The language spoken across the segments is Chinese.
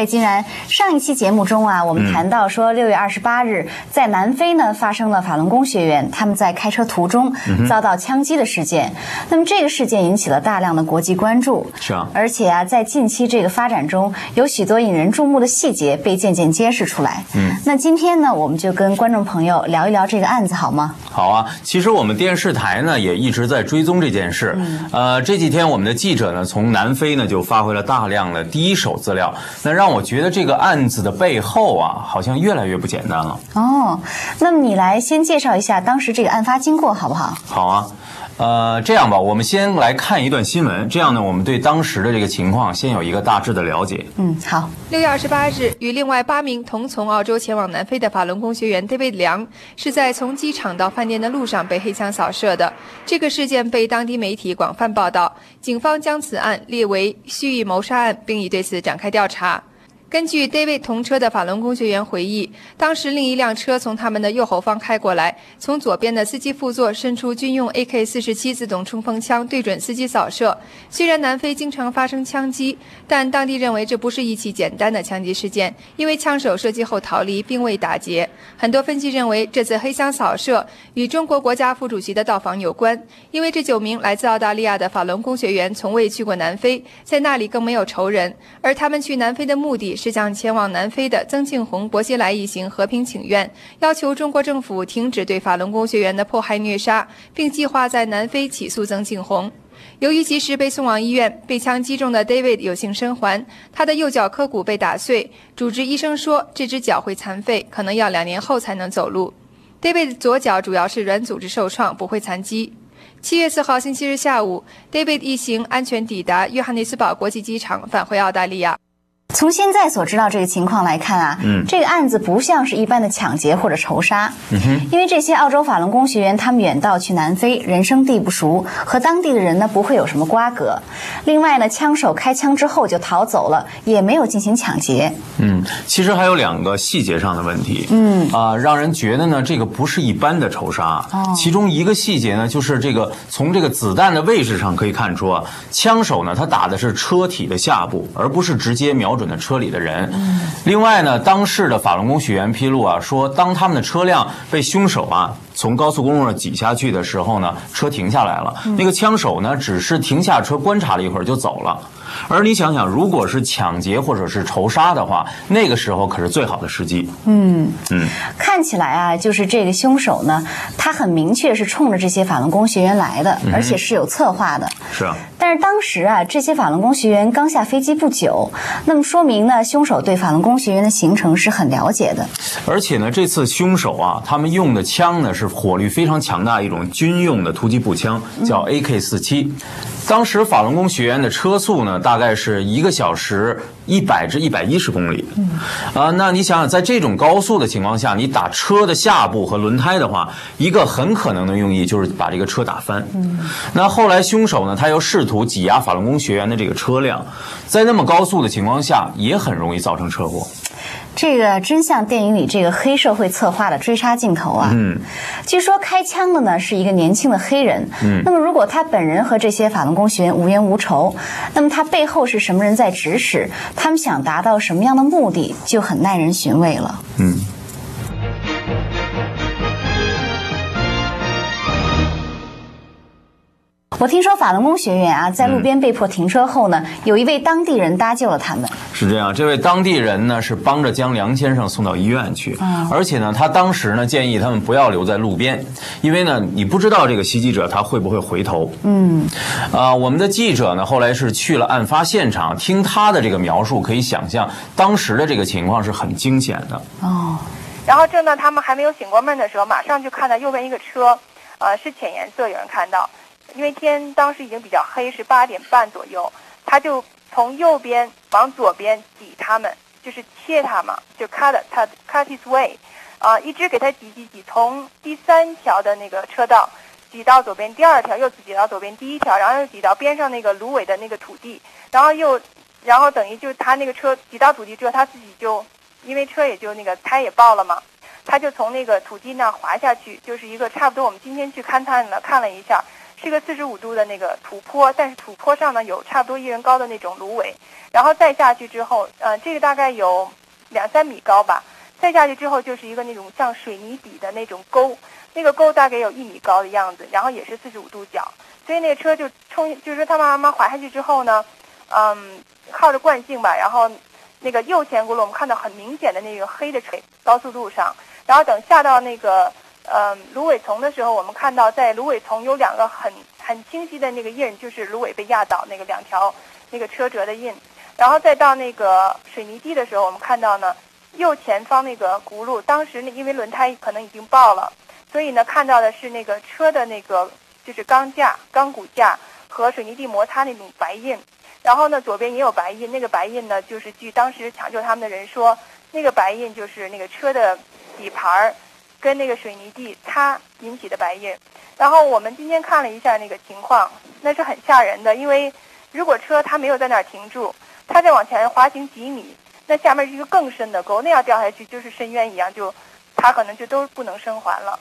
金然，上一期节目中啊，我们谈到说6月28日，在南非呢发生了法轮功学员他们在开车途中遭到枪击的事件。那么这个事件引起了大量的国际关注， 是啊， 而且啊，在近期这个发展中，有许多引人注目的细节被渐渐揭示出来。那今天呢，我们就跟观众朋友聊一聊这个案子好吗？ 好啊，其实我们电视台呢也一直在追踪这件事。这几天我们的记者呢从南非呢就发回了大量的第一手资料，那让我觉得这个案子的背后啊，好像越来越不简单了。 哦，那么你来先介绍一下当时这个案发经过好不好？ 好啊。这样吧，我们先来看一段新闻，这样呢，我们对当时的这个情况先有一个大致的了解。 好。 6月28日，与另外8名同从澳洲前往南非的法轮功学员 David 梁是在从机场到饭店的路上被黑枪扫射的。这个事件被当地媒体广泛报道，警方将此案列为蓄意谋杀案，并已对此展开调查。根据 David 同车的法轮功学员回忆，当时另一辆车从他们的右后方开过来，从左边的司机副座伸出军用 AK-47 自动冲锋枪对准司机扫射。虽然南非经常发生枪击，但当地认为这不是一起简单的枪击事件，因为枪手射击后逃离并未打劫。很多分析认为，这次黑枪扫射与中国国家副主席的到访有关，因为这9名来自澳大利亚的法轮功学员从未去过南非，在那里更没有仇人，而他们去南非的目的是向前往南非的曾庆红、薄熙来一行和平请愿，要求中国政府停止对法轮功学员的迫害虐杀，并计划在南非起诉曾庆红。由于及时被送往医院，被枪击中的 David 有幸生还，他的右脚髁骨被打碎，主治医生说这只脚会残废，可能要2年后才能走路。David 左脚主要是软组织受创，不会残疾。7月4号星期日下午， David 一行安全抵达约翰内斯堡国际机场，返回澳大利亚。 从现在所知道这个情况来看啊，这个案子不像是一般的抢劫或者仇杀，因为这些澳洲法轮功学员他们远道去南非，人生地不熟，和当地的人呢不会有什么瓜葛。另外呢，枪手开枪之后就逃走了，也没有进行抢劫。 其实还有2个细节上的问题，让人觉得呢这个不是一般的仇杀。其中一个细节呢，就是从这个子弹的位置上可以看出啊，枪手呢他打的是车体的下部，而不是直接瞄准的车里的人。另外呢，当事的法轮功学员披露啊，说当他们的车辆被凶手啊从高速公路上挤下去的时候呢，车停下来了，那个枪手呢只是停下车观察了一会儿就走了。而你想想，如果是抢劫或者是仇杀的话，那个时候可是最好的时机。 看起来啊，就是这个凶手呢，他很明确是冲着这些法轮功学员来的，而且是有策划的。 是啊。 但是当时啊，这些法轮功学员刚下飞机不久，那么说明呢，凶手对法轮功学员的行程是很了解的。 而且呢，这次凶手啊，他们用的枪呢是火力非常强大一种军用的突击步枪，叫 AK-47。当时法轮功学员的车速呢，大概是1个小时100至110公里。那你想想，在这种高速的情况下，你打车的下部和轮胎的话，一个很可能的用意就是把这个车打翻。那后来凶手呢，他又试图挤压法轮功学员的这个车辆，在那么高速的情况下，也很容易造成车祸。 这个真像电影里这个黑社会策划的追杀镜头啊。据说开枪的呢是一个年轻的黑人。那么如果他本人和这些法轮功学员无冤无仇，那么他背后是什么人在指使？他们想达到什么样的目的，就很耐人寻味了。我听说法轮功学员啊，在路边被迫停车后呢，有一位当地人搭救了他们。 是这样，这位当地人呢是帮着将梁先生送到医院去，而且呢，他当时呢建议他们不要留在路边，因为呢，你不知道这个袭击者他会不会回头。我们的记者呢后来是去了案发现场，听他的这个描述，可以想象当时的这个情况是很惊险的。 然后正当他们还没有醒过闷的时候，马上就看到右边一个车，是浅颜色，有人看到。因为天当时已经比较黑，是8点半左右，他就从右边往左边挤他们，就是切他嘛，就 cut his way，一直给他挤，从第3条的那个车道挤到左边第2条，又挤到左边第1条，然后又挤到边上那个芦苇的那个土地，然后等于就他那个车挤到土地之后，他自己就因为车也就那个胎也爆了嘛，他就从那个土地那滑下去，就是一个差不多我们今天去勘探了看了一下。 是个45度的那个土坡，但是土坡上呢有差不多1人高的那种芦苇，然后再下去之后，这个大概有2-3米高吧，再下去之后就是一个那种像水泥底的那种沟，那个沟大概有1米高的样子，然后也是45度角，所以那个车就就是说他慢慢滑下去之后呢，靠着惯性吧，然后那个右前轱辘我们看到很明显的那个黑的垂高速路上，然后等下到那个芦苇丛的时候，我们看到在芦苇丛有2个很清晰的那个印，就是芦苇被压倒那个2条那个车辙的印。然后再到那个水泥地的时候，我们看到呢右前方那个轱辘，当时因为轮胎可能已经爆了，所以呢看到的是那个车的那个就是钢骨架和水泥地摩擦那种白印。然后呢左边也有白印，那个白印呢就是据当时抢救他们的人说，那个白印就是那个车的底盘跟那个水泥地擦引起的白印。然后我们今天看了一下那个情况，那是很吓人的，因为如果车它没有在那儿停住，它再往前滑行几米，那下面是一个更深的沟，那要掉下去就是深渊一样，就它可能就都不能生还了。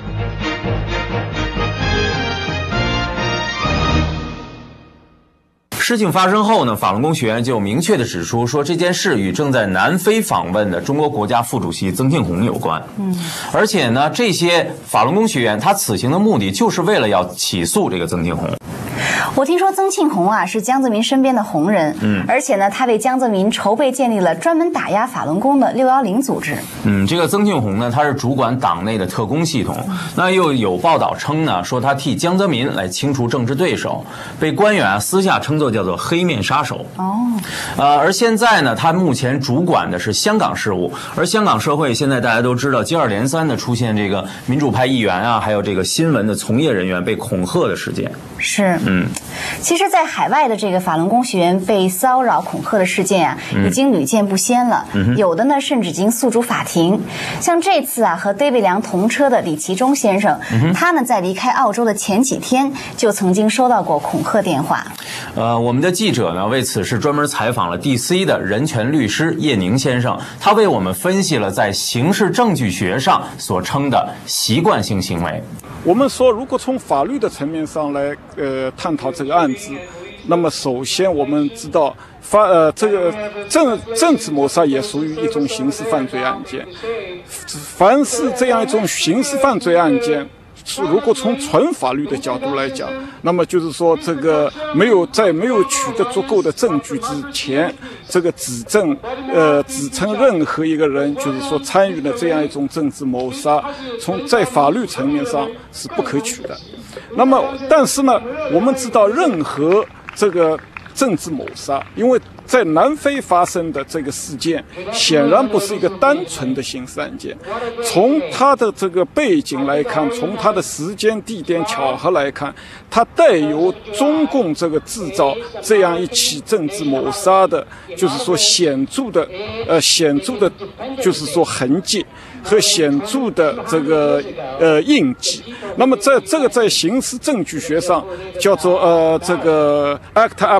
事情发生后呢，法轮功学员就明确地指出说，这件事与正在南非访问的中国国家副主席曾庆红有关。而且呢，这些法轮功学员他此行的目的就是为了要起诉这个曾庆红。 我听说曾庆红是江泽民身边的红人，而且呢，他为江泽民筹备建立了专门打压法轮功的610组织。 这个曾庆红呢，他是主管党内的特工系统。那又有报道称呢，说他替江泽民来清除政治对手，被官员私下称作叫做黑面杀手。而现在呢，他目前主管的是香港事务，而香港社会现在大家都知道，接二连三的出现这个民主派议员还有这个新闻的从业人员被恐吓的事件。 是，其实，在海外的这个法轮功学员被骚扰、恐吓的事件已经屡见不鲜了。有的呢，甚至已经诉诸法庭。像这次和David梁同车的李其忠先生，他呢在离开澳洲的前几天就曾经收到过恐吓电话。 我们的记者呢为此事专门采访了 DC 的人权律师叶宁先生，他为我们分析了在刑事证据学上所称的习惯性行为。 我们说，如果从法律的层面上来探讨这个案子，那么首先我们知道这个政治谋杀也属于一种刑事犯罪案件。凡是这样一种刑事犯罪案件，如果从纯法律的角度来讲，那么就是说，这个在没有取得足够的证据之前，这个指称任何一个人就是说参与了这样一种政治谋杀，在法律层面上是不可取的。那么，但是呢，我们知道任何这个政治谋杀，因为在南非发生的这个事件显然不是一个单纯的刑事案件，从它的这个背景来看，从它的时间地点巧合来看，它带有中共这个制造这样一起政治谋杀的，就是说显著的就是说痕迹和显著的这个印记。那么在刑事证据学上叫做这个 acta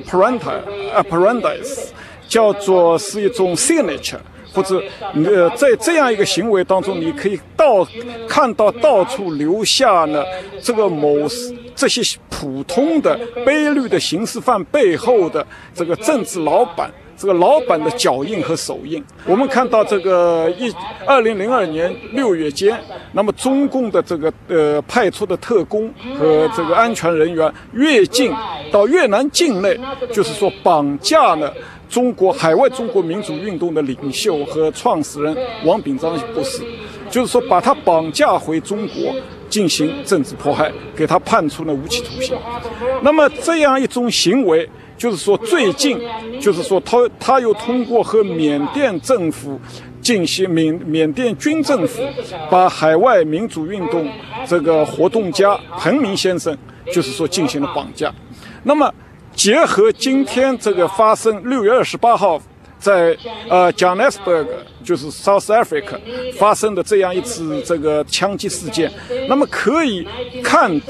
apparendis， 叫做是一种 signature， 或者在这样一个行为当中，你可以看到到处留下呢这些普通的卑劣的刑事犯背后的这个政治老板。这个老板的脚印和手印，我们看到这个2002年6月间，那么中共的这个派出的特工和这个安全人员越境到越南境内，就是说绑架了海外中国民主运动的领袖和创始人王炳章博士，就是说把他绑架回中国进行政治迫害，给他判处了无期徒刑。那么这样一种行为，就是说最近就是说他又通过和缅甸政府进行缅甸军政府把海外民主运动这个活动家彭明先生就是说进行了绑架。那么结合今天这个发生6月28号在Johannesburg 就是 South Africa 发生的这样一次这个枪击事件，那么可以看到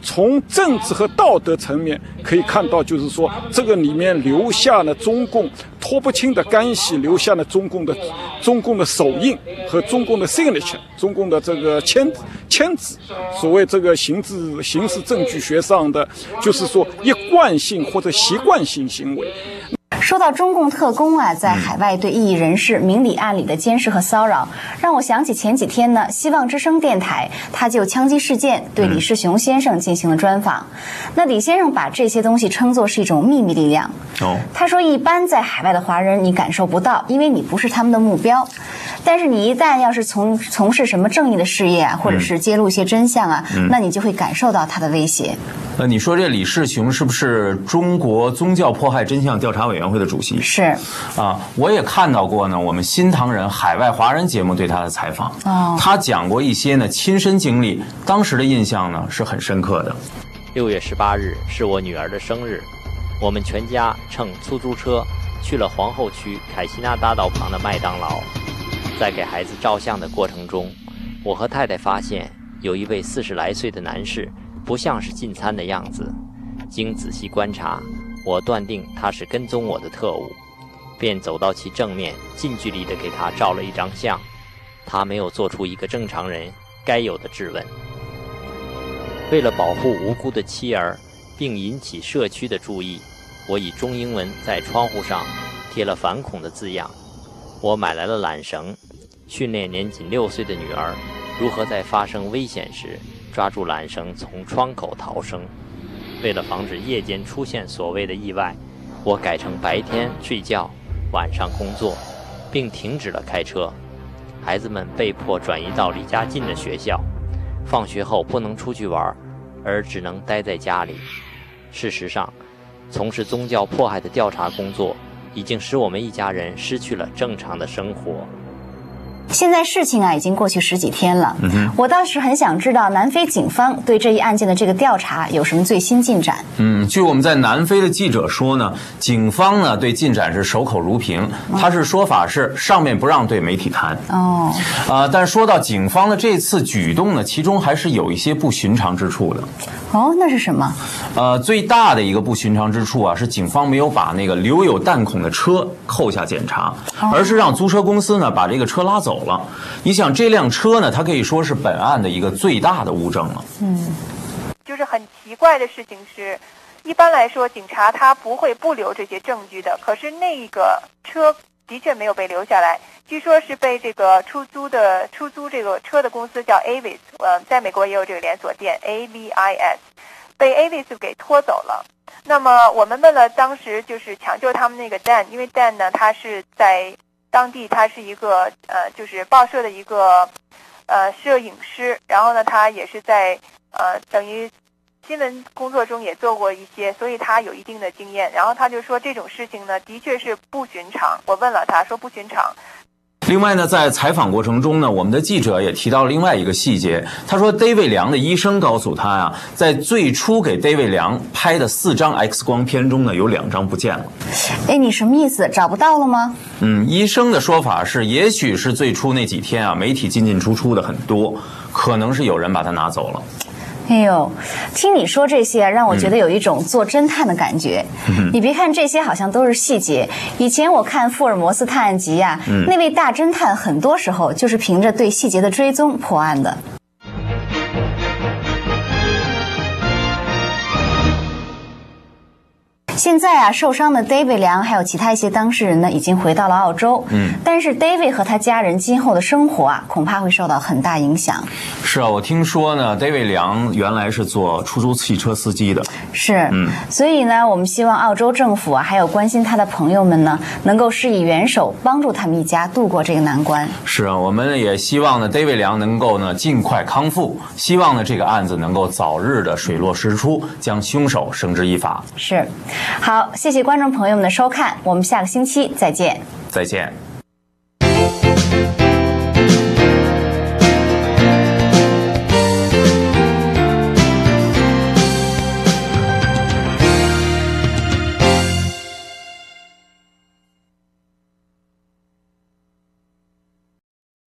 从政治和道德层面可以看到，就是说这个里面留下了中共脱不清的干系，留下了中共的手印和中共的 signature， 中共的这个签字。所谓这个刑事证据学上的，就是说一贯性或者习惯性行为。 说到中共特工啊，在海外对异议人士明里暗里的监视和骚扰，让我想起前几天呢，希望之声电台他就枪击事件对李世雄先生进行了专访。那李先生把这些东西称作是一种秘密力量。他说一般在海外的华人你感受不到，因为你不是他们的目标。但是你一旦要是从事什么正义的事业啊，或者是揭露一些真相啊，那你就会感受到他的威胁。 你说这李世雄是不是中国宗教迫害真相调查委员会的主席？ 是啊，我也看到过呢，我们新唐人海外华人节目对他的采访。他讲过一些呢亲身经历，当时的印象呢是很深刻的。 6月18日是我女儿的生日，我们全家乘出租车去了皇后区凯西纳大道旁的麦当劳。在给孩子照相的过程中，我和太太发现有一位40来岁的男士不像是进餐的样子。经仔细观察，我断定他是跟踪我的特务，便走到其正面，近距离地给他照了一张相。他没有做出一个正常人该有的质问。为了保护无辜的妻儿，并引起社区的注意，我以中英文在窗户上贴了反恐的字样。我买来了缆绳，训练年仅6岁的女儿如何在发生危险时抓住缆绳从窗口逃生。为了防止夜间出现所谓的意外，我改成白天睡觉，晚上工作，并停止了开车。孩子们被迫转移到离家近的学校，放学后不能出去玩，而只能待在家里。事实上，从事宗教迫害的调查工作已经使我们一家人失去了正常的生活。 现在事情啊已经过去10几天了，我倒是很想知道南非警方对这一案件的这个调查有什么最新进展。 据我们在南非的记者说呢，警方呢对进展是守口如瓶，他是说法是上面不让对媒体谈。但说到警方的这次举动呢，其中还是有一些不寻常之处的。 那是什么？ 最大的一个不寻常之处啊，是警方没有把那个留有弹孔的车扣下检查，而是让租车公司呢把这个车拉走了。你想这辆车呢，它可以说是本案的一个最大的物证了。 就是很奇怪的事情是，一般来说警察他不会不留这些证据的，可是那个车的确没有被留下来，据说是被这个出租这个车的公司叫 Avis， 在美国也有这个连锁店 AVIS， 被 Avis 给拖走了。那么我们问了当时就是抢救他们那个 Dan， 因为 Dan 呢他是在当地他是一个就是报社的一个摄影师，然后呢他也是在等于新闻工作中也做过一些，所以他有一定的经验。然后他就说这种事情呢的确是不寻常，我问了他说不寻常。 另外呢，在采访过程中呢，我们的记者也提到另外一个细节。他说 David 梁的医生告诉他啊，在最初给 David 梁拍的4张 X 光片中呢，有2张不见了。 你什么意思？找不到了吗？ 医生的说法是，也许是最初那几天啊，媒体进进出出的很多，可能是有人把它拿走了。 哎呦，听你说这些让我觉得有一种做侦探的感觉。你别看这些好像都是细节，以前我看福尔摩斯探案集啊，那位大侦探很多时候就是凭着对细节的追踪破案的。现在啊，受伤的 David 梁还有其他一些当事人呢，已经回到了澳洲。但是 David 和他家人今后的生活啊，恐怕会受到很大影响。 是啊，我听说呢 ，David 梁原来是做出租汽车司机的。 是，所以呢，我们希望澳洲政府啊，还有关心他的朋友们呢，能够施以援手，帮助他们一家度过这个难关。 是啊，我们也希望呢 ，David 梁能够呢尽快康复，希望呢这个案子能够早日的水落石出，将凶手绳之以法。 是。好，谢谢观众朋友们的收看，我们下个星期再见。 再见。